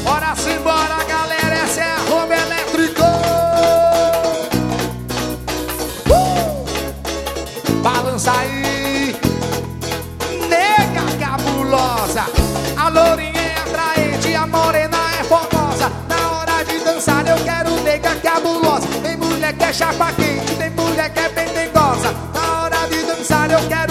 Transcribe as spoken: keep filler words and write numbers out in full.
Bora simbora, galera, essa é a Roma Elétrico. uh! Balança aí, nega cabulosa. A lourinha é atraente, a morena é formosa. Na hora de dançar eu quero nega cabulosa. Tem mulher que é chapa quente, tem mulher que é pentegosa. Na hora de dançar eu quero